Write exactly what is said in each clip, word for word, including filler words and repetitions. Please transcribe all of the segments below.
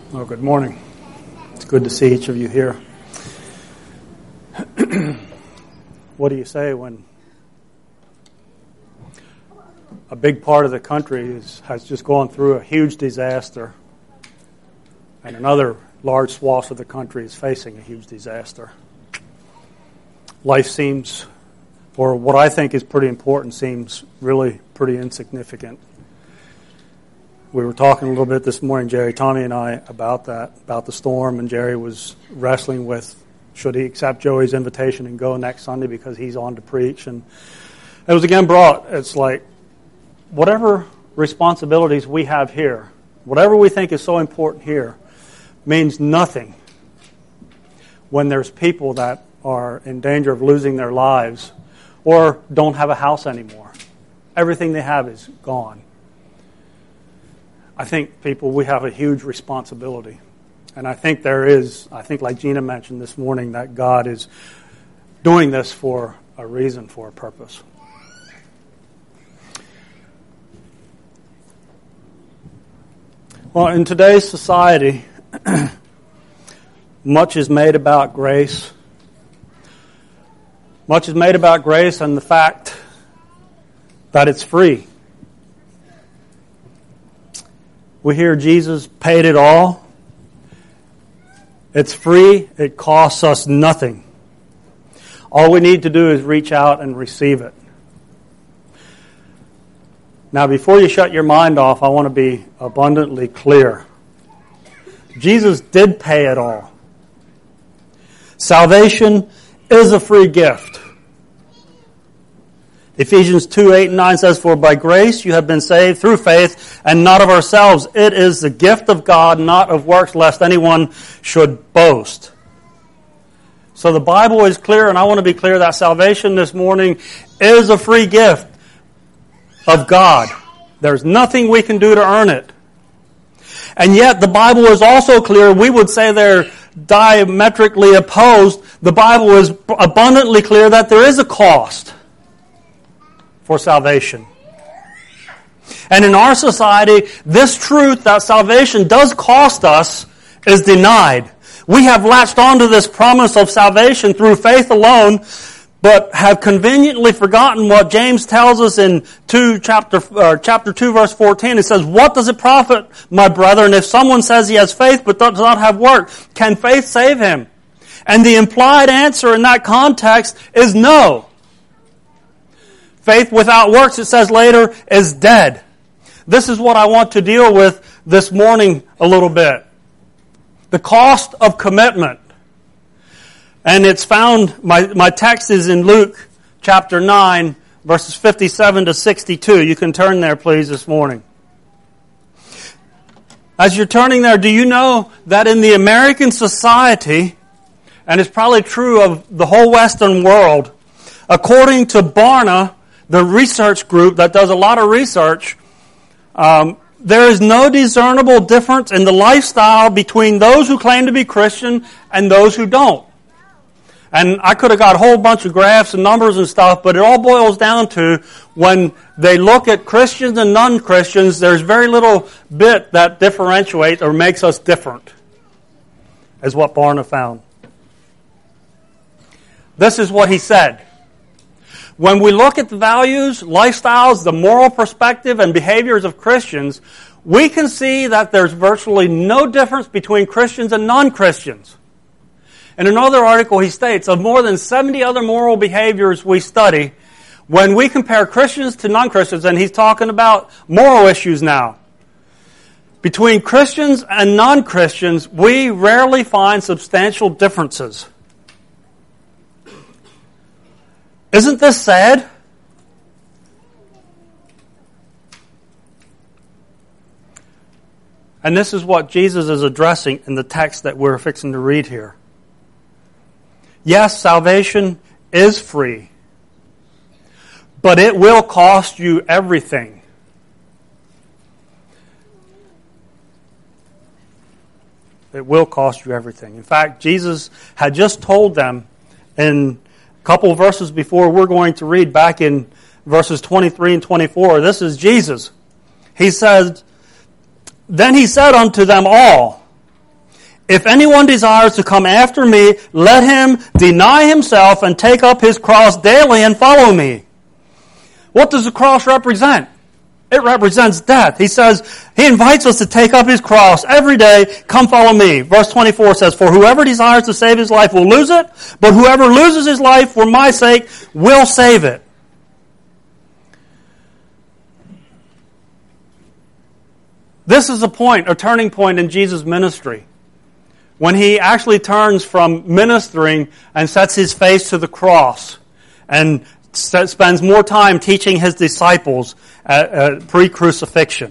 Well, good morning. It's good to see each of you here. What do you say when a big part of the country is, has just gone through a huge disaster and another large swath of the country is facing a huge disaster? Life seems, or what I think is pretty important, seems really pretty insignificant. We were talking a little bit this morning, Jerry, Tommy and I, about that, about the storm, and Jerry was wrestling with should he accept Joey's invitation and go next Sunday because he's on to preach. And it was again brought, it's like, whatever responsibilities we have here, whatever we think is so important here, means nothing when there's people that are in danger of losing their lives or don't have a house anymore. Everything they have is gone. I think, people, we have a huge responsibility. And I think there is, I think like Gina mentioned this morning, that God is doing this for a reason, for a purpose. Well, in today's society, much is made about grace. Much is made about grace and the fact that it's free. We hear Jesus paid it all. It's free. It costs us nothing. All we need to do is reach out and receive it. Now, before you shut your mind off, I want to be abundantly clear. Jesus did pay it all. Salvation is a free gift. Ephesians two, eight and nine says, "For by grace you have been saved through faith, and not of ourselves. It is the gift of God, not of works, lest anyone should boast." So the Bible is clear, and I want to be clear that salvation this morning is a free gift of God. There's nothing we can do to earn it. And yet the Bible is also clear. We would say they're diametrically opposed. The Bible is abundantly clear that there is a cost for salvation. And in our society, this truth that salvation does cost us is denied. We have latched onto this promise of salvation through faith alone, but have conveniently forgotten what James tells us in two, chapter, uh, chapter two, verse fourteen. It says, "What does it profit, my brethren, if someone says he has faith but does not have work? Can faith save him?" And the implied answer in that context is no. Faith without works, it says later, is dead. This is what I want to deal with this morning a little bit. The cost of commitment. And it's found, my, my text is in Luke chapter nine, verses fifty-seven to sixty-two. You can turn there, please, this morning. As you're turning there, do you know that in the American society, and it's probably true of the whole Western world, according to Barna, the research group that does a lot of research, um, there is no discernible difference in the lifestyle between those who claim to be Christian and those who don't. And I could have got a whole bunch of graphs and numbers and stuff, but it all boils down to when they look at Christians and non-Christians, there's very little bit that differentiates or makes us different, is what Barna found. This is what he said. When we look at the values, lifestyles, the moral perspective, and behaviors of Christians, we can see that there's virtually no difference between Christians and non-Christians. In another article, he states, of more than seventy other moral behaviors we study, when we compare Christians to non-Christians, and he's talking about moral issues now, between Christians and non-Christians, we rarely find substantial differences. Isn't this sad? And this is what Jesus is addressing in the text that we're fixing to read here. Yes, salvation is free, but it will cost you everything. It will cost you everything. In fact, Jesus had just told them in a couple of verses before we're going to read, back in verses twenty-three and twenty-four. This is Jesus. He said, "Then he said unto them all, If anyone desires to come after me, let him deny himself and take up his cross daily and follow me. What does the cross represent? It represents death. He says, he invites us to take up his cross every day. Come follow me. Verse twenty-four says, for whoever desires to save his life will lose it, but whoever loses his life for my sake will save it. This is a point, a turning point in Jesus' ministry, when he actually turns from ministering and sets his face to the cross and spends more time teaching his disciples at, at pre-crucifixion.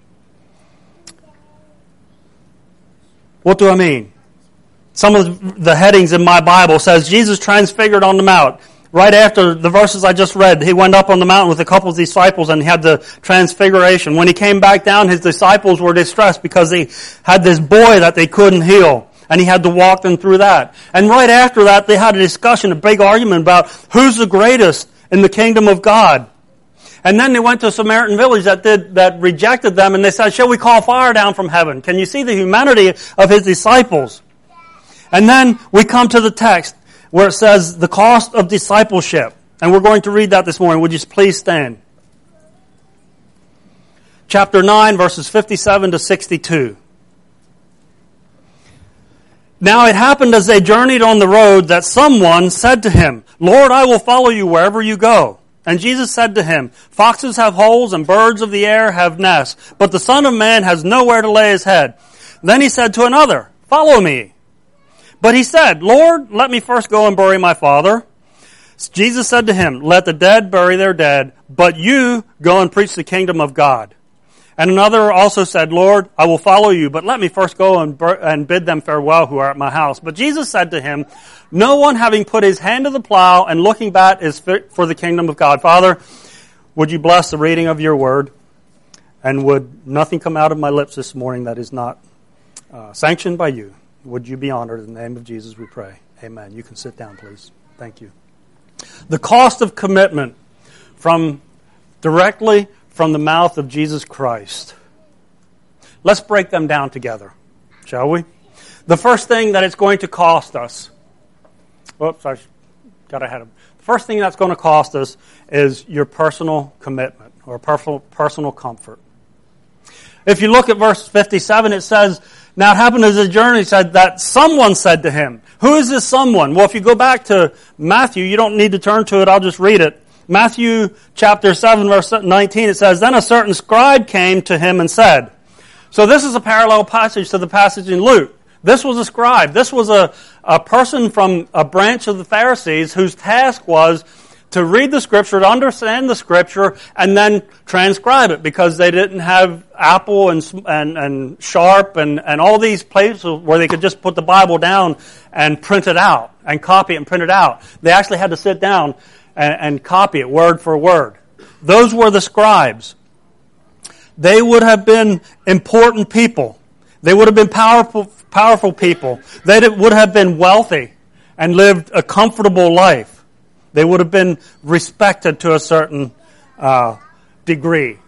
What do I mean? Some of the headings in my Bible says Jesus transfigured on the mount. Right after the verses I just read, he went up on the mountain with a couple of disciples and he had the transfiguration. When he came back down, his disciples were distressed because he had this boy that they couldn't heal. And he had to walk them through that. And right after that, they had a discussion, a big argument about who's the greatest in the kingdom of God. And then they went to a Samaritan village that did, that rejected them, and they said, shall we call fire down from heaven? Can you see the humanity of his disciples? And then we come to the text where it says the cost of discipleship. And we're going to read that this morning. Would you please stand? Chapter nine, verses fifty-seven to sixty-two. Now it happened as they journeyed on the road that someone said to him, Lord, I will follow you wherever you go. And Jesus said to him, foxes have holes and birds of the air have nests, but the Son of Man has nowhere to lay his head. Then he said to another, follow me. But he said, Lord, let me first go and bury my father. Jesus said to him, let the dead bury their dead, but you go and preach the kingdom of God. And another also said, Lord, I will follow you, but let me first go and, bur- and bid them farewell who are at my house. But Jesus said to him, no one having put his hand to the plow and looking back is fit for the kingdom of God. Father, would you bless the reading of your word, and would nothing come out of my lips this morning that is not uh, sanctioned by you. Would you be honored in the name of Jesus, we pray. Amen. You can sit down, please. Thank you. The cost of commitment from directly from the mouth of Jesus Christ. Let's break them down together, shall we? The first thing that it's going to cost us, whoops, I got ahead of The first thing that's going to cost us is your personal commitment or personal, personal comfort. If you look at verse fifty-seven, it says, now it happened as a journey, it said that someone said to him. Who is this someone? Well, if you go back to Matthew, you don't need to turn to it, I'll just read it. Matthew chapter seven, verse nineteen, it says, then a certain scribe came to him and said. So this is a parallel passage to the passage in Luke. This was a scribe. This was a, a person from a branch of the Pharisees whose task was to read the Scripture, to understand the Scripture, and then transcribe it, because they didn't have Apple and and, and Sharp and, and all these places where they could just put the Bible down and print it out, and copy it and print it out. They actually had to sit down and, and copy it word for word. Those were the scribes. They would have been important people. They would have been powerful, powerful people. They would have been wealthy and lived a comfortable life. They would have been respected to a certain uh, degree.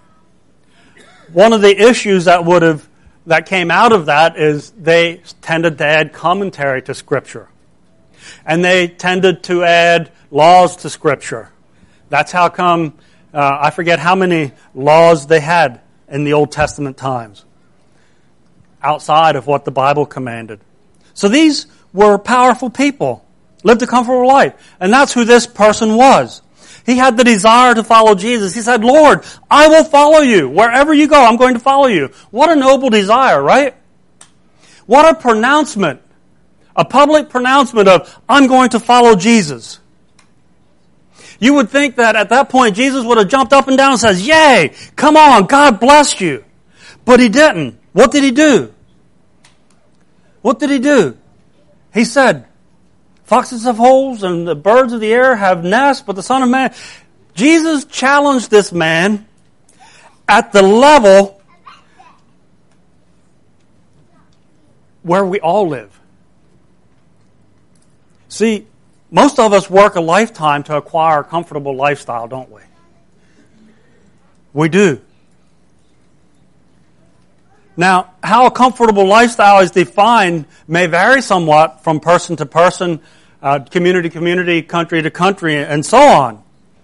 One of the issues that would have that came out of that is they tended to add commentary to Scripture, and they tended to add laws to Scripture. That's how come uh, I forget how many laws they had in the Old Testament times, outside of what the Bible commanded. So these were powerful people. Lived a comfortable life. And that's who this person was. He had the desire to follow Jesus. He said, Lord, I will follow you. Wherever you go, I'm going to follow you. What a noble desire, right? What a pronouncement. A public pronouncement of, I'm going to follow Jesus. You would think that at that point, Jesus would have jumped up and down and says, yay, come on, God bless you. But he didn't. What did he do? What did he do? He said, foxes have holes and the birds of the air have nests, but the Son of Man... Jesus challenged this man at the level where we all live. See, most of us work a lifetime to acquire a comfortable lifestyle, don't we? We do. Now, how a comfortable lifestyle is defined may vary somewhat from person to person, uh, community to community, country to country, and so on.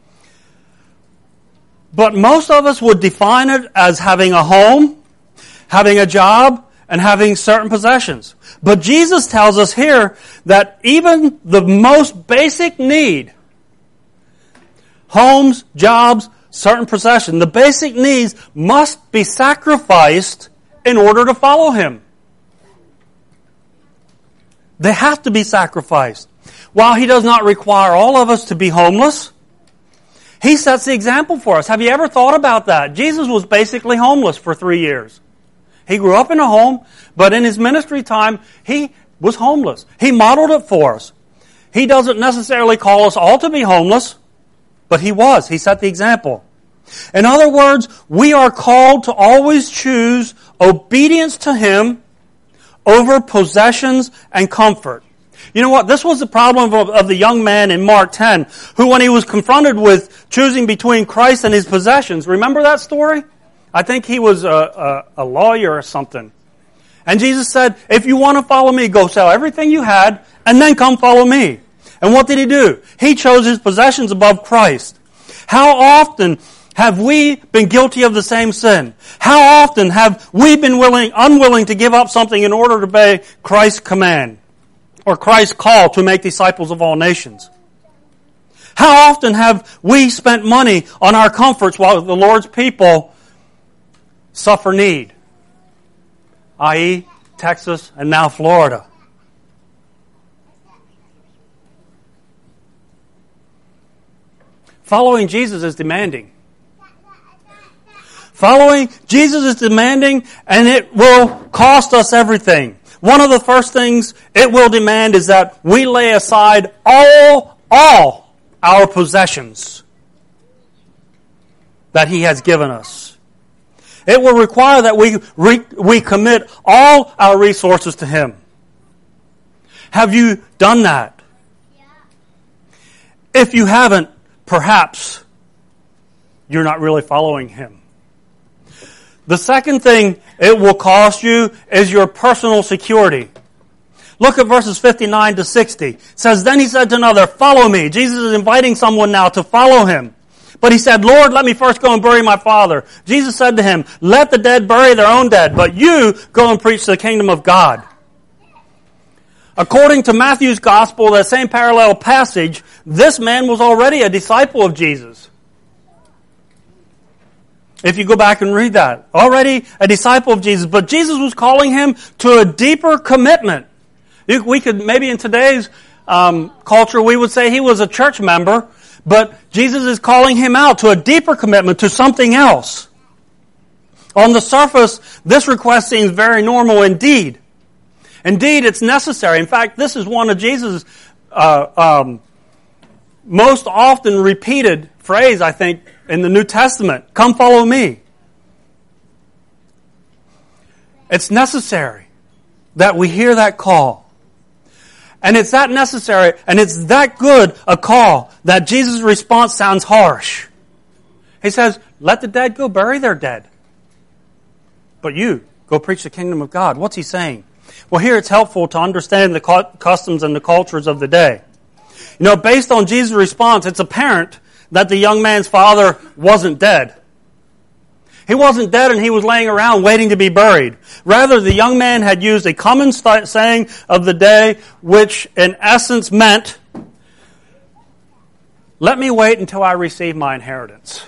But most of us would define it as having a home, having a job, and having certain possessions. But Jesus tells us here that even the most basic need, homes, jobs, certain possessions, the basic needs must be sacrificed in order to follow Him. They have to be sacrificed. While He does not require all of us to be homeless, He sets the example for us. Have you ever thought about that? Jesus was basically homeless for three years. He grew up in a home, but in His ministry time, He was homeless. He modeled it for us. He doesn't necessarily call us all to be homeless, but He was. He set the example. In other words, we are called to always choose obedience to Him over possessions and comfort. You know what? This was the problem of, of the young man in Mark ten, who when he was confronted with choosing between Christ and his possessions, remember that story? I think he was a, a, a lawyer or something. And Jesus said, if you want to follow me, go sell everything you had and then come follow me. And what did he do? He chose his possessions above Christ. How often have we been guilty of the same sin? How often have we been willing, unwilling to give up something in order to obey Christ's command or Christ's call to make disciples of all nations? How often have we spent money on our comforts while the Lord's people suffer need, that is, Texas and now Florida? Following Jesus is demanding. Following Jesus is demanding, and it will cost us everything. One of the first things it will demand is that we lay aside all, all our possessions that He has given us. It will require that we re, we commit all our resources to Him. Have you done that? Yeah. If you haven't, perhaps you're not really following Him. The second thing it will cost you is your personal security. Look at verses fifty-nine to sixty. It says, then he said to another, follow me. Jesus is inviting someone now to follow Him. But he said, Lord, let me first go and bury my father. Jesus said to him, let the dead bury their own dead, but you go and preach the kingdom of God. According to Matthew's gospel, that same parallel passage, this man was already a disciple of Jesus. If you go back and read that, already a disciple of Jesus. But Jesus was calling him to a deeper commitment. We could, maybe in today's um, culture, we would say he was a church member. But Jesus is calling him out to a deeper commitment, to something else. On the surface, this request seems very normal indeed. Indeed, it's necessary. In fact, this is one of Jesus' uh, um, most often repeated phrase, I think, in the New Testament. Come follow me. It's necessary that we hear that call. And it's that necessary, and it's that good a call that Jesus' response sounds harsh. He says, let the dead go bury their dead. But you, go preach the kingdom of God. What's He saying? Well, here it's helpful to understand the customs and the cultures of the day. You know, based on Jesus' response, it's apparent that the young man's father wasn't dead. He wasn't dead and he was laying around waiting to be buried. Rather, the young man had used a common st- saying of the day, which in essence meant, let me wait until I receive my inheritance.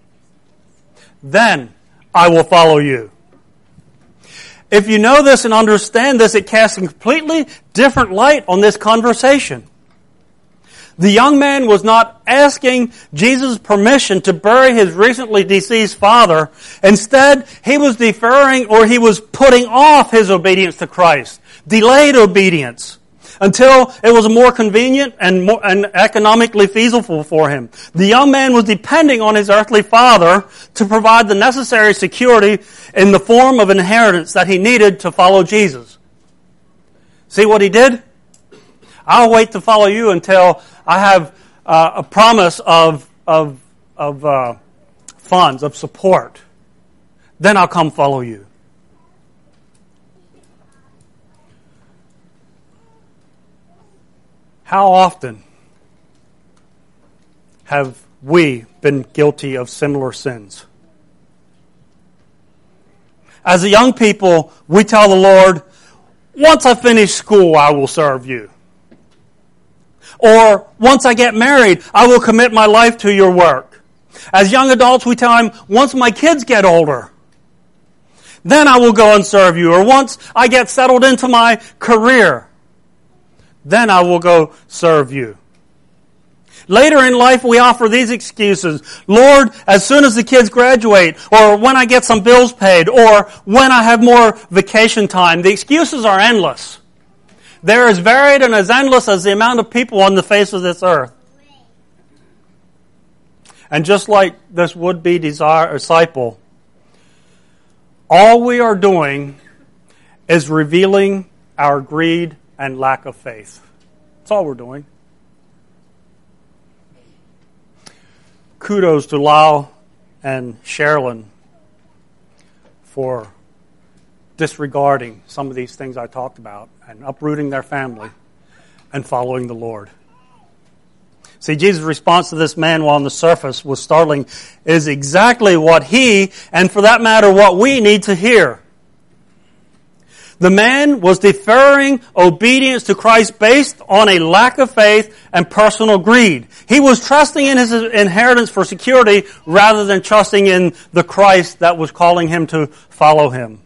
Then I will follow you. If you know this and understand this, it casts a completely different light on this conversation. The young man was not asking Jesus' permission to bury his recently deceased father. Instead, he was deferring or he was putting off his obedience to Christ. Delayed obedience. Until it was more convenient and, more, and economically feasible for him. The young man was depending on his earthly father to provide the necessary security in the form of inheritance that he needed to follow Jesus. See what he did? I'll wait to follow you until I have uh, a promise of of of uh, funds, of support. Then I'll come follow you. How often have we been guilty of similar sins? As a young people, we tell the Lord, once I finish school, I will serve you. Or, once I get married, I will commit my life to your work. As young adults, we tell him, once my kids get older, then I will go and serve you. Or once I get settled into my career, then I will go serve you. Later in life, we offer these excuses. Lord, as soon as the kids graduate, or when I get some bills paid, or when I have more vacation time. The excuses are endless. They're as varied and as endless as the amount of people on the face of this earth. And just like this would-be desire, disciple, all we are doing is revealing our greed and lack of faith. That's all we're doing. Kudos to Lyle and Sherilyn for disregarding some of these things I talked about and uprooting their family and following the Lord. See, Jesus' response to this man while on the surface was startling is exactly what he, and for that matter, what we need to hear. The man was deferring obedience to Christ based on a lack of faith and personal greed. He was trusting in his inheritance for security rather than trusting in the Christ that was calling him to follow him.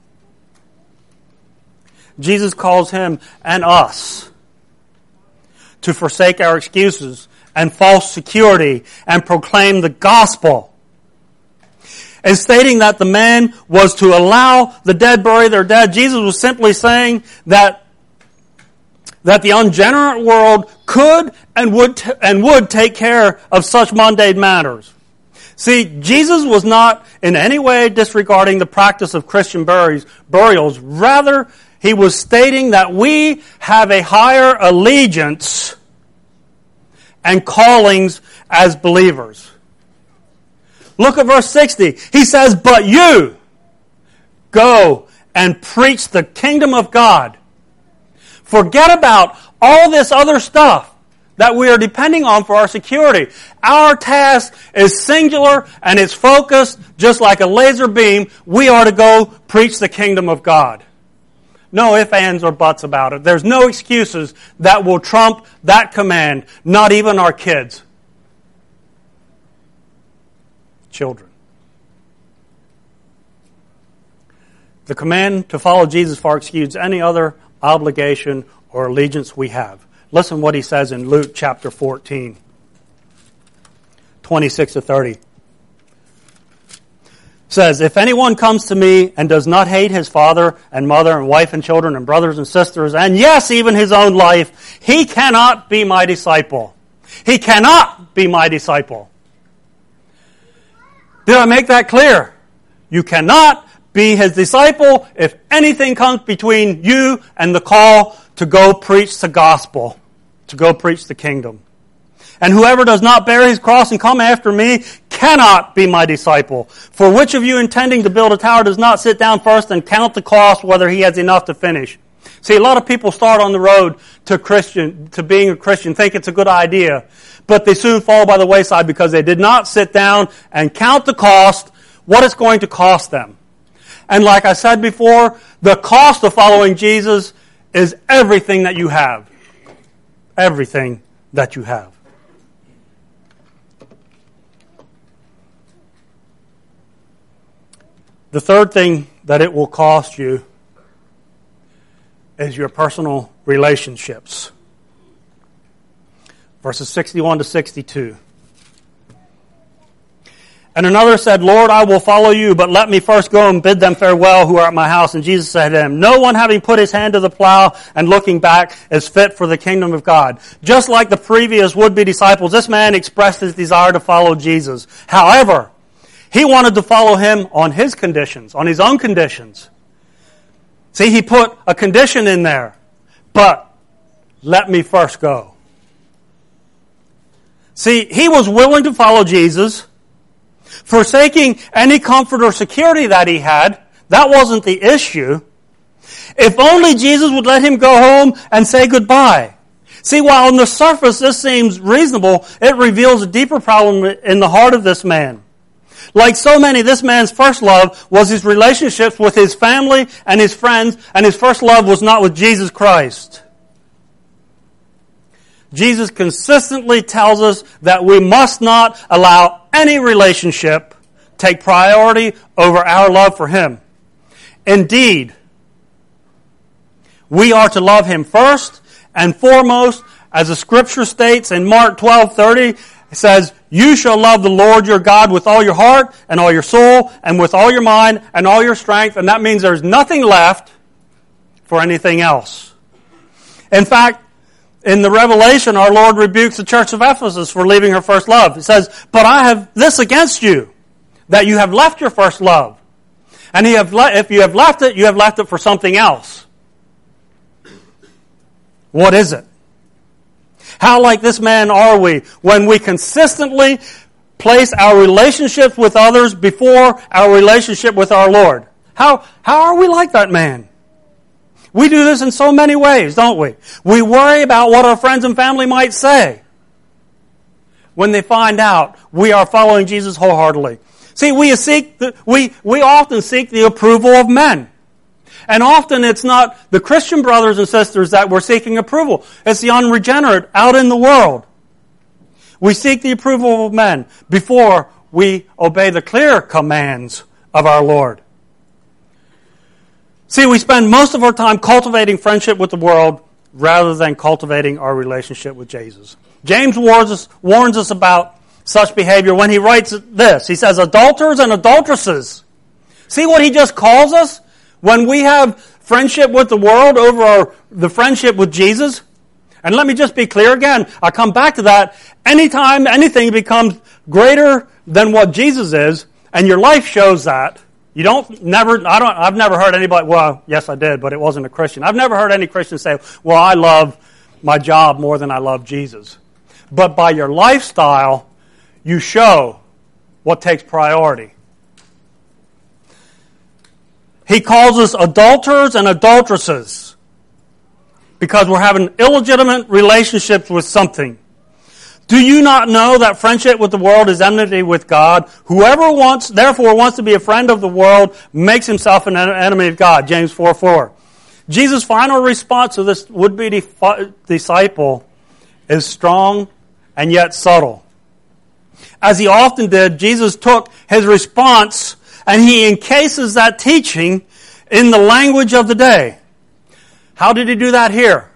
Jesus calls him and us to forsake our excuses and false security and proclaim the gospel. And stating that the man was to allow the dead bury their dead, Jesus was simply saying that that the unregenerate world could and would t- and would take care of such mundane matters. See, Jesus was not in any way disregarding the practice of Christian burials, burials. Rather, he was stating that we have a higher allegiance and callings as believers. Look at verse sixty. He says, but you go and preach the kingdom of God. Forget about all this other stuff that we are depending on for our security. Our task is singular and it's focused just like a laser beam. We are to go preach the kingdom of God. No ifs, ands, or buts about it. There's no excuses that will trump that command, not even our kids. Children. The command to follow Jesus far exceeds any other obligation or allegiance we have. Listen what he says in Luke chapter fourteen, twenty-six to thirty. Says, if anyone comes to me and does not hate his father and mother and wife and children and brothers and sisters, and yes, even his own life, he cannot be my disciple. He cannot be my disciple. Did I make that clear? You cannot be his disciple if anything comes between you and the call to go preach the gospel, to go preach the kingdom. And whoever does not bear his cross and come after me cannot be my disciple. For which of you intending to build a tower does not sit down first and count the cost whether he has enough to finish? See, a lot of people start on the road to Christian, to being a Christian, think it's a good idea, but they soon fall by the wayside because they did not sit down and count the cost, what it's going to cost them. And like I said before, the cost of following Jesus is everything that you have. Everything that you have. The third thing that it will cost you is your personal relationships. Verses sixty-one to sixty-two. And another said, Lord, I will follow you, but let me first go and bid them farewell who are at my house. And Jesus said to him, no one having put his hand to the plow and looking back is fit for the kingdom of God. Just like the previous would-be disciples, this man expressed his desire to follow Jesus. However, he wanted to follow him on his conditions, on his own conditions. See, he put a condition in there. But let me first go. See, he was willing to follow Jesus, forsaking any comfort or security that he had. That wasn't the issue. If only Jesus would let him go home and say goodbye. See, while on the surface this seems reasonable, it reveals a deeper problem in the heart of this man. Like so many, this man's first love was his relationships with his family and his friends, and his first love was not with Jesus Christ. Jesus consistently tells us that we must not allow any relationship take priority over our love for Him. Indeed, we are to love Him first and foremost, as the Scripture states in Mark twelve thirty, it says, "You shall love the Lord your God with all your heart and all your soul and with all your mind and all your strength." And that means there's nothing left for anything else. In fact, in the Revelation, our Lord rebukes the church of Ephesus for leaving her first love. He says, "But I have this against you, that you have left your first love. And you have le- if you have left it, you have left it for something else." What is it? How like this man are we when we consistently place our relationships with others before our relationship with our Lord? How, how are we like that man? We do this in so many ways, don't we? We worry about what our friends and family might say when they find out we are following Jesus wholeheartedly. See, we seek the, we, we often seek the approval of men. And often it's not the Christian brothers and sisters that we're seeking approval. It's the unregenerate out in the world. We seek the approval of men before we obey the clear commands of our Lord. See, we spend most of our time cultivating friendship with the world rather than cultivating our relationship with Jesus. James warns us, warns us about such behavior when he writes this. He says, "Adulterers and adulteresses." See what he just calls us? When we have friendship with the world over our, the friendship with Jesus. And let me just be clear again. I come back to that. Anytime anything becomes greater than what Jesus is, and your life shows that, you don't never, I don't, I've never heard anybody, well, yes I did, but it wasn't a Christian. I've never heard any Christian say, "Well, I love my job more than I love Jesus." But by your lifestyle, you show what takes priority. He calls us adulterers and adulteresses because we're having illegitimate relationships with something. Do you not know that friendship with the world is enmity with God? Whoever wants, therefore wants to be a friend of the world makes himself an enemy of God. James four four. Jesus' final response to this would-be defi- disciple is strong and yet subtle. As he often did, Jesus took his response and he encases that teaching in the language of the day. How did he do that here?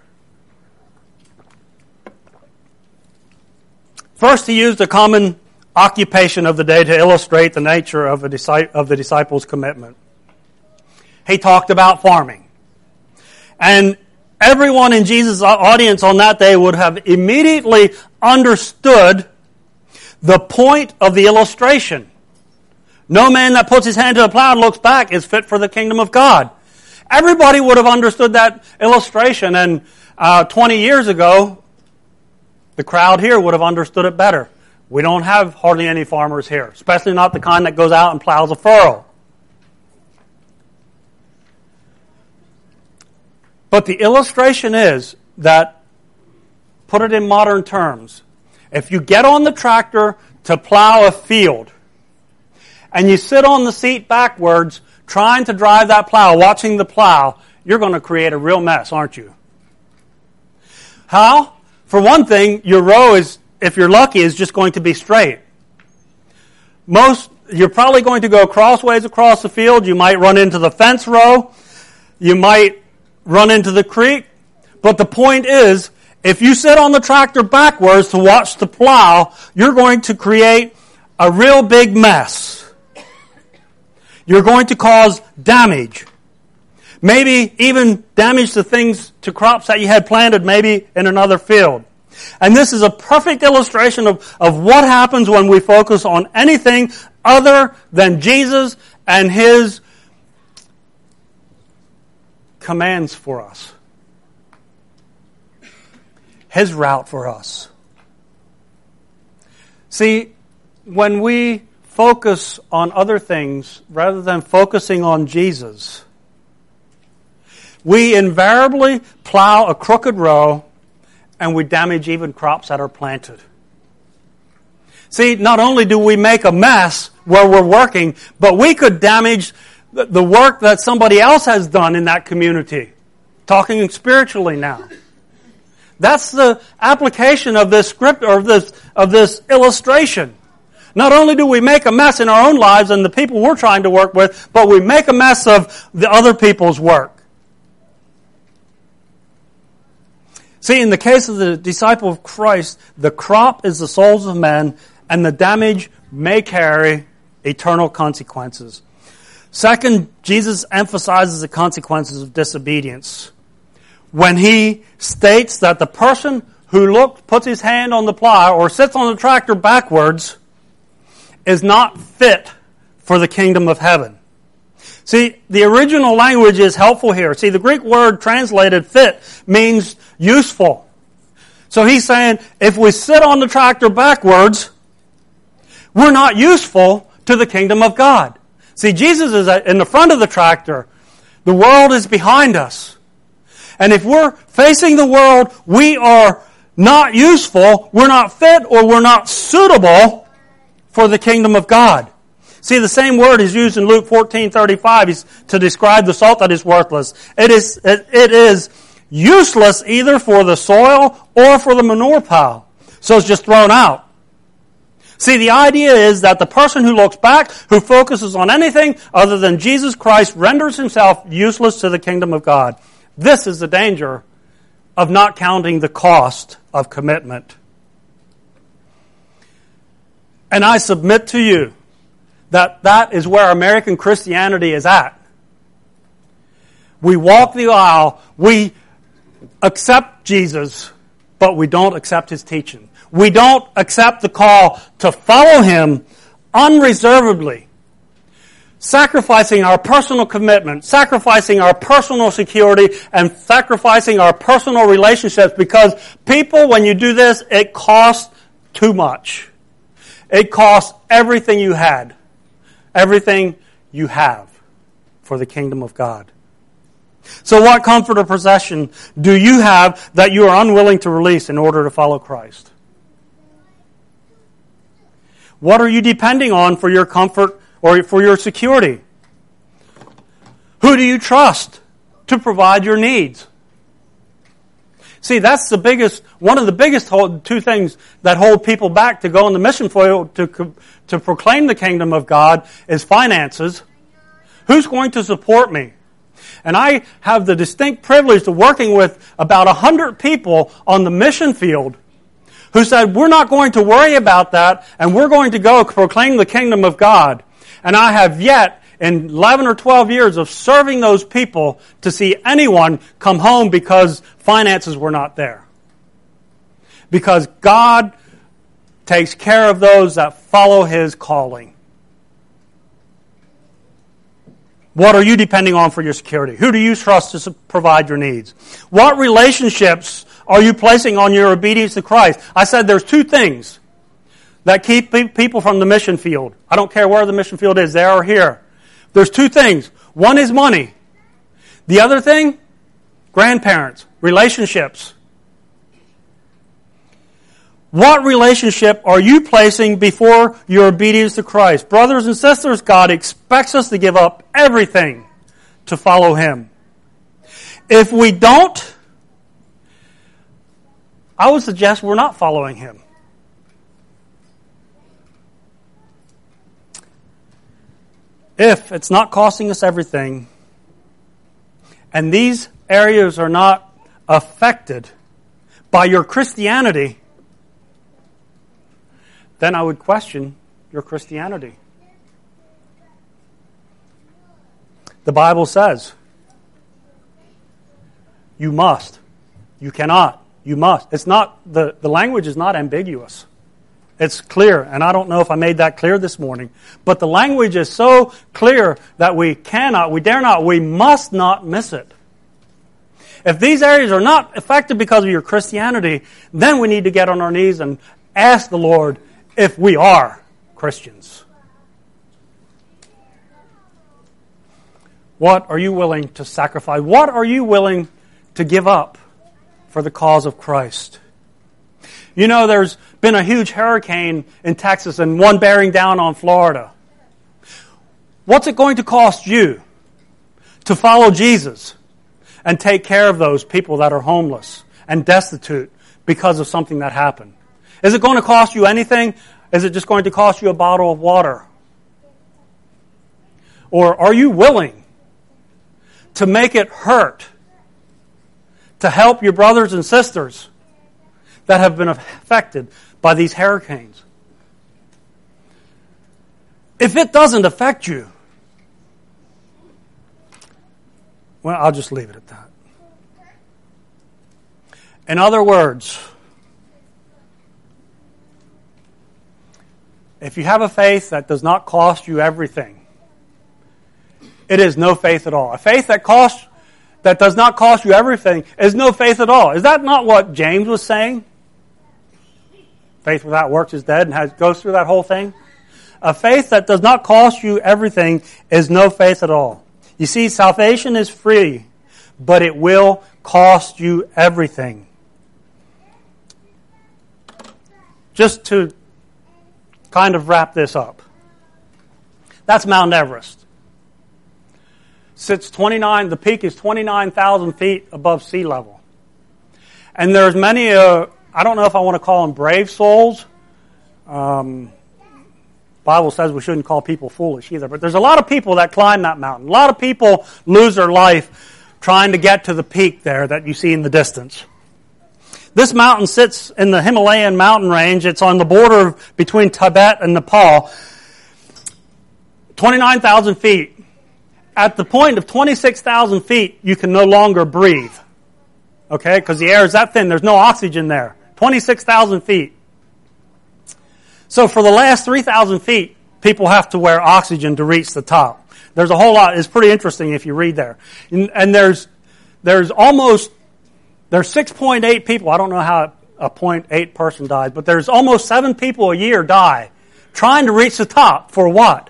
First, he used a common occupation of the day to illustrate the nature of, a, of the disciples' commitment. He talked about farming. And everyone in Jesus' audience on that day would have immediately understood the point of the illustration. No man that puts his hand to the plow and looks back is fit for the kingdom of God. Everybody would have understood that illustration, and uh, twenty years ago, the crowd here would have understood it better. We don't have hardly any farmers here, especially not the kind that goes out and plows a furrow. But the illustration is that, put it in modern terms, if you get on the tractor to plow a field, and you sit on the seat backwards, trying to drive that plow, watching the plow, you're going to create a real mess, aren't you? How? For one thing, your row is, if you're lucky, is just going to be straight. Most, you're probably going to go crossways across the field. You might run into the fence row. You might run into the creek. But the point is, if you sit on the tractor backwards to watch the plow, you're going to create a real big mess. You're going to cause damage. Maybe even damage to things, to crops that you had planted maybe in another field. And this is a perfect illustration of, of what happens when we focus on anything other than Jesus and His commands for us. His route for us. See, when we focus on other things rather than focusing on Jesus, we invariably plow a crooked row and we damage even crops that are planted. See, not only do we make a mess where we're working, but we could damage the work that somebody else has done in that community. Talking spiritually now. That's the application of this script or of this of this illustration. Not only do we make a mess in our own lives and the people we're trying to work with, but we make a mess of the other people's work. See, in the case of the disciple of Christ, the crop is the souls of men, and the damage may carry eternal consequences. Second, Jesus emphasizes the consequences of disobedience when he states that the person who looks, puts his hand on the plow or sits on the tractor backwards is not fit for the kingdom of heaven. See, the original language is helpful here. See, the Greek word translated fit means useful. So he's saying, if we sit on the tractor backwards, we're not useful to the kingdom of God. See, Jesus is in the front of the tractor. The world is behind us. And if we're facing the world, we are not useful, we're not fit, or we're not suitable for the kingdom of God. See, the same word is used in Luke fourteen thirty-five to describe the salt that is worthless. It is, it, it is useless either for the soil or for the manure pile. So it's just thrown out. See, the idea is that the person who looks back, who focuses on anything other than Jesus Christ, renders himself useless to the kingdom of God. This is the danger of not counting the cost of commitment. And I submit to you that that is where American Christianity is at. We walk the aisle, we accept Jesus, but we don't accept his teaching. We don't accept the call to follow him unreservedly, sacrificing our personal commitment, sacrificing our personal security, and sacrificing our personal relationships, because people, when you do this, it costs too much. It costs everything you had, everything you have for the kingdom of God. So what comfort or possession do you have that you are unwilling to release in order to follow Christ? What are you depending on for your comfort or for your security? Who do you trust to provide your needs? See, that's the biggest, one of the biggest hold, two things that hold people back to go on the mission field to, to proclaim the kingdom of God is finances. Who's going to support me? And I have the distinct privilege of working with about a hundred people on the mission field who said, we're not going to worry about that, and we're going to go proclaim the kingdom of God. And I have yet, in eleven or twelve years of serving those people, to see anyone come home because finances were not there. Because God takes care of those that follow his calling. What are you depending on for your security? Who do you trust to provide your needs? What relationships are you placing on your obedience to Christ? I said there's two things that keep people from the mission field. I don't care where the mission field is, there or here. There's two things. One is money. The other thing, grandparents, relationships. What relationship are you placing before your obedience to Christ? Brothers and sisters, God expects us to give up everything to follow him. If we don't, I would suggest we're not following him. If it's not costing us everything, and these areas are not affected by your Christianity, then I would question your Christianity. The Bible says, you must, you cannot, you must. It's not, the, the language is not ambiguous. It's clear, and I don't know if I made that clear this morning, but the language is so clear that we cannot, we dare not, we must not miss it. If these areas are not affected because of your Christianity, then we need to get on our knees and ask the Lord if we are Christians. What are you willing to sacrifice? What are you willing to give up for the cause of Christ? You know, there's been a huge hurricane in Texas and one bearing down on Florida. What's it going to cost you to follow Jesus and take care of those people that are homeless and destitute because of something that happened? Is it going to cost you anything? Is it just going to cost you a bottle of water? Or are you willing to make it hurt to help your brothers and sisters that have been affected by these hurricanes? If it doesn't affect you, well, I'll just leave it at that. In other words, if you have a faith that does not cost you everything, it is no faith at all. A faith that costs, that does not cost you everything is no faith at all. Is that not what James was saying? Faith without works is dead, and has, goes through that whole thing. A faith that does not cost you everything is no faith at all. You see, salvation is free, but it will cost you everything. Just to kind of wrap this up. That's Mount Everest. Sits twenty-nine, the peak is twenty-nine thousand feet above sea level. And there's many, uh, I don't know if I want to call them brave souls. Um, Bible says we shouldn't call people foolish either. But there's a lot of people that climb that mountain. A lot of people lose their life trying to get to the peak there that you see in the distance. This mountain sits in the Himalayan mountain range. It's on the border of, between Tibet and Nepal. twenty-nine thousand feet. At the point of twenty-six thousand feet, you can no longer breathe. Okay? Because the air is that thin. There's no oxygen there. twenty-six thousand feet. So for the last three thousand feet, people have to wear oxygen to reach the top. There's a whole lot. It's pretty interesting if you read there. And, and there's there's almost, there's six point eight people. I don't know how a zero point eight person dies, but there's almost seven people a year die trying to reach the top. For what?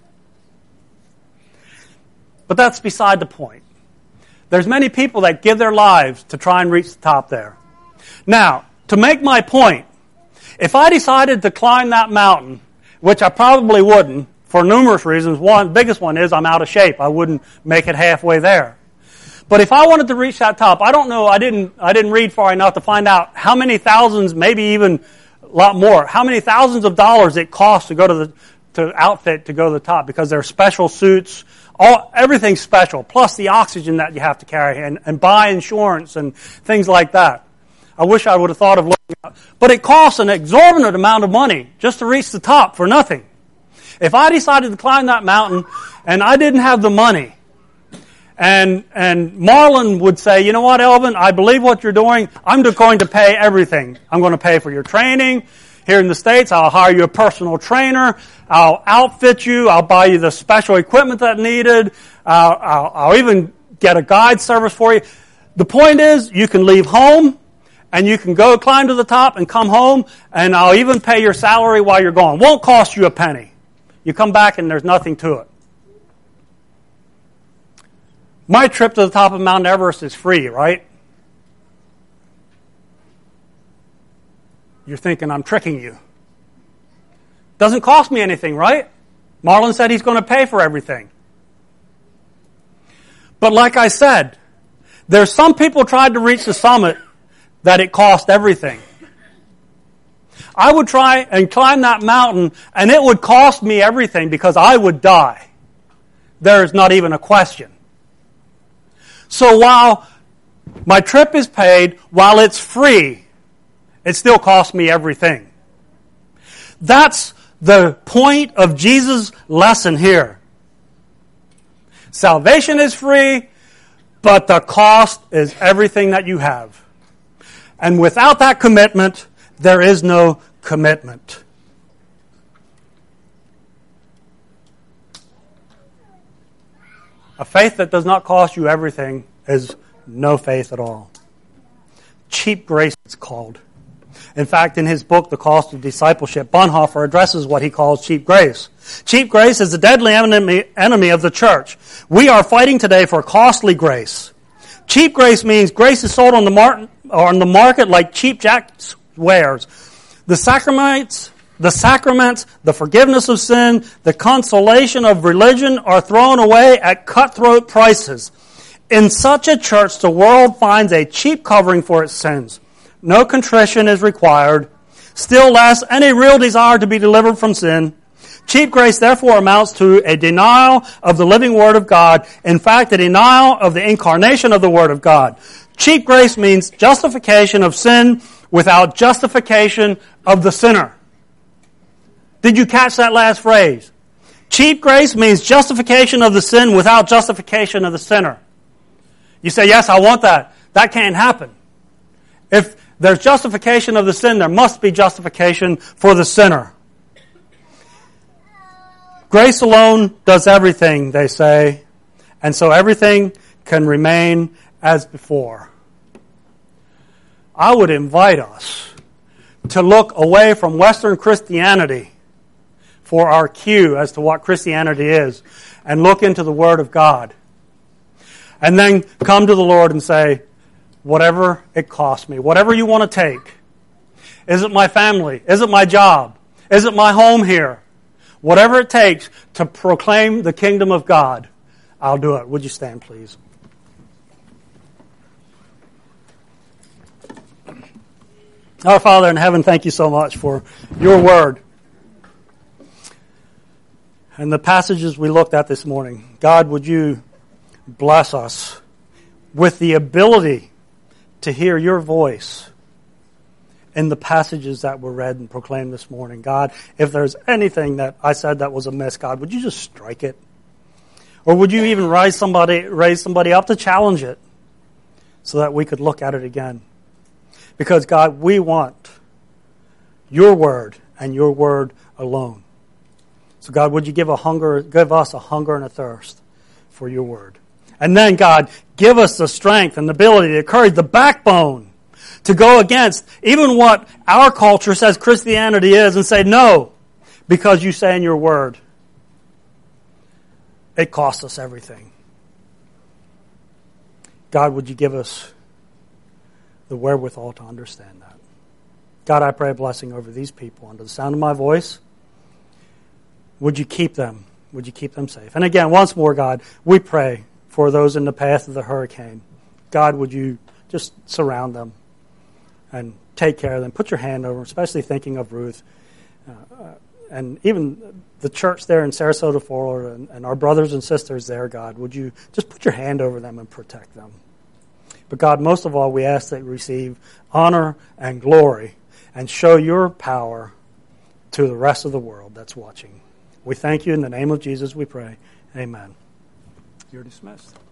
But that's beside the point. There's many people that give their lives to try and reach the top there. Now, to make my point, if I decided to climb that mountain, which I probably wouldn't, for numerous reasons. One, the biggest one is I'm out of shape. I wouldn't make it halfway there. But if I wanted to reach that top, I don't know, I didn't, I didn't read far enough to find out how many thousands, maybe even a lot more, how many thousands of dollars it costs to go to the, to outfit to go to the top, because there are special suits, all, everything's special, plus the oxygen that you have to carry and, and buy insurance and things like that. I wish I would have thought of looking up. But it costs an exorbitant amount of money just to reach the top for nothing. If I decided to climb that mountain and I didn't have the money, and and Marlon would say, you know what, Elvin, I believe what you're doing. I'm just going to pay everything. I'm going to pay for your training. Here in the States, I'll hire you a personal trainer. I'll outfit you. I'll buy you the special equipment that needed. I'll, I'll, I'll even get a guide service for you. The point is, you can leave home and you can go climb to the top and come home, and I'll even pay your salary while you're gone. Won't cost you a penny. You come back and there's nothing to it. My trip to the top of Mount Everest is free, right? You're thinking I'm tricking you. Doesn't cost me anything, right? Marlon said he's going to pay for everything. But like I said, there's some people tried to reach the summit that it cost everything. I would try and climb that mountain, and it would cost me everything because I would die. There is not even a question. So while my trip is paid, while it's free, it still costs me everything. That's the point of Jesus' lesson here. Salvation is free, but the cost is everything that you have. And without that commitment, there is no commitment. A faith that does not cost you everything is no faith at all. Cheap grace, it's called. In fact, in his book, The Cost of Discipleship, Bonhoeffer addresses what he calls cheap grace. Cheap grace is the deadly enemy, enemy of the church. We are fighting today for costly grace. Cheap grace means grace is sold on the, mar- or on the market like cheap Jack's wears. The sacraments, the sacraments, the forgiveness of sin, the consolation of religion are thrown away at cutthroat prices. In such a church, the world finds a cheap covering for its sins. No contrition is required, still less any real desire to be delivered from sin. Cheap grace, therefore, amounts to a denial of the living Word of God. In fact, a denial of the incarnation of the Word of God. Cheap grace means justification of sin without justification of the sinner. Did you catch that last phrase? Cheap grace means justification of the sin without justification of the sinner. You say, yes, I want that. That can't happen. If there's justification of the sin, there must be justification for the sinner. Grace alone does everything, they say, and so everything can remain as before. I would invite us to look away from Western Christianity for our cue as to what Christianity is and look into the Word of God. And then come to the Lord and say, whatever it costs me, whatever you want to take. Is it my family? Is it my job? Is it my home here? Whatever it takes to proclaim the kingdom of God, I'll do it. Would you stand, please? Our Father in heaven, thank you so much for your word and the passages we looked at this morning. God, would you bless us with the ability to hear your voice in the passages that were read and proclaimed this morning. God, if there's anything that I said that was amiss, God, would you just strike it? Or would you even raise somebody, raise somebody up to challenge it so that we could look at it again? Because, God, we want your word and your word alone. So, God, would you give a hunger, give us a hunger and a thirst for your word? And then, God, give us the strength and the ability, the courage, the backbone to go against even what our culture says Christianity is and say, no, because you say in your word, it costs us everything. God, would you give us the wherewithal to understand that? God, I pray a blessing over these people under the sound of my voice. Would you keep them? Would you keep them safe? And again, once more, God, we pray for those in the path of the hurricane. God, would you just surround them and take care of them. Put your hand over them, especially thinking of Ruth. Uh, and even the church there in Sarasota, Florida, and, and our brothers and sisters there, God, would you just put your hand over them and protect them. But God, most of all, we ask that you receive honor and glory and show your power to the rest of the world that's watching. We thank you in the name of Jesus, we pray. Amen. You're dismissed.